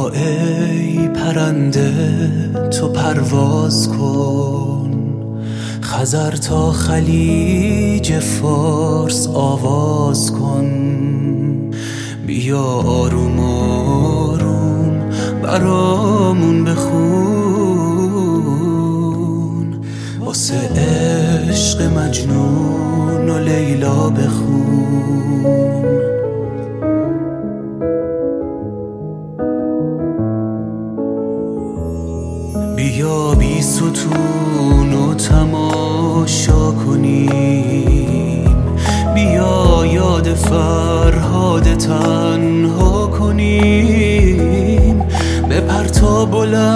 بیا ای پرنده تو پرواز کن، خزر تا خلیج فارس آواز کن. بیا آروم آروم برامون بخون، واسه عشق مجنون و لیلا بخون. بیا بی ستون و تماشا کنیم، بیا یاد فرهاد تنها کنیم. بپر تا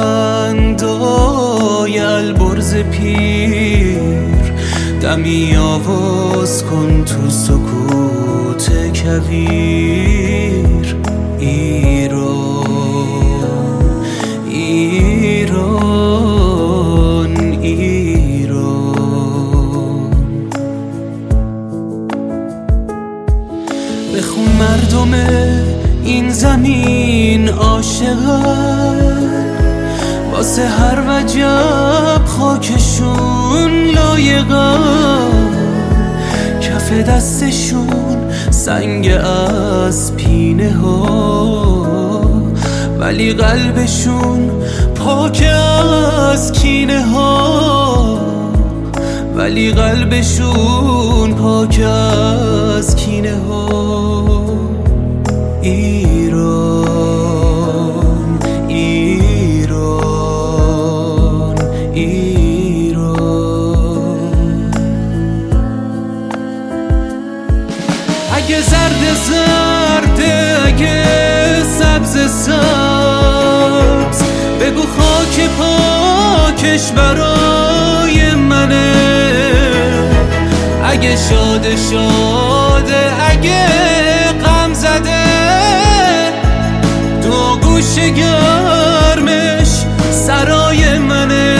بلندای البرز پیر، دمی آواز کن تو سکوت کویر. ایران ایران ایران، بخون مردم این زمین عاشقن، واسه هر وجب خاکشون لایقن. کف دستشون سنگ از پینه ها، ولی قلبشون پاک از کینه ها، ولی قلبشون پاک از کینه ها. ایران ایران ایران، اگه زرد زرده اگه سبز سبز، بگو خاک پاکش برای منه. اگه شاده شاده اگه غم زده، دو گوش گرمش سرای منه.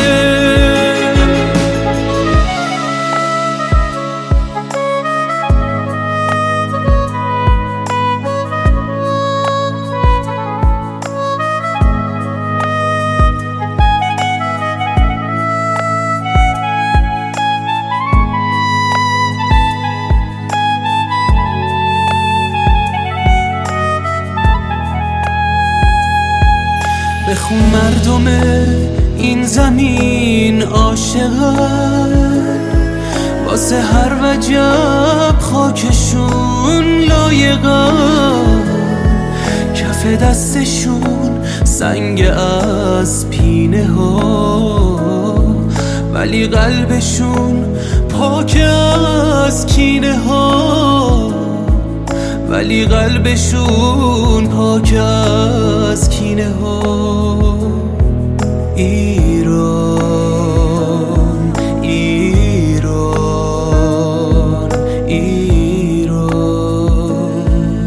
بخون مردم این زمین عاشقن، واسه هر وجب خاکشون لایقن. کف دستشون سنگ از پینه ها، ولی قلبشون پاک از کینه ها، ولی قلبشون پاک از کینه ها. ایران ایران ایران،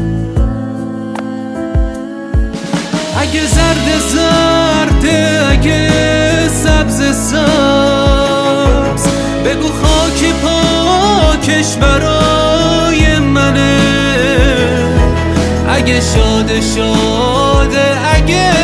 اگه زرد زرده اگه سبز سبز، بگو خاک پاکش برای منه. اگه شاده شاده اگه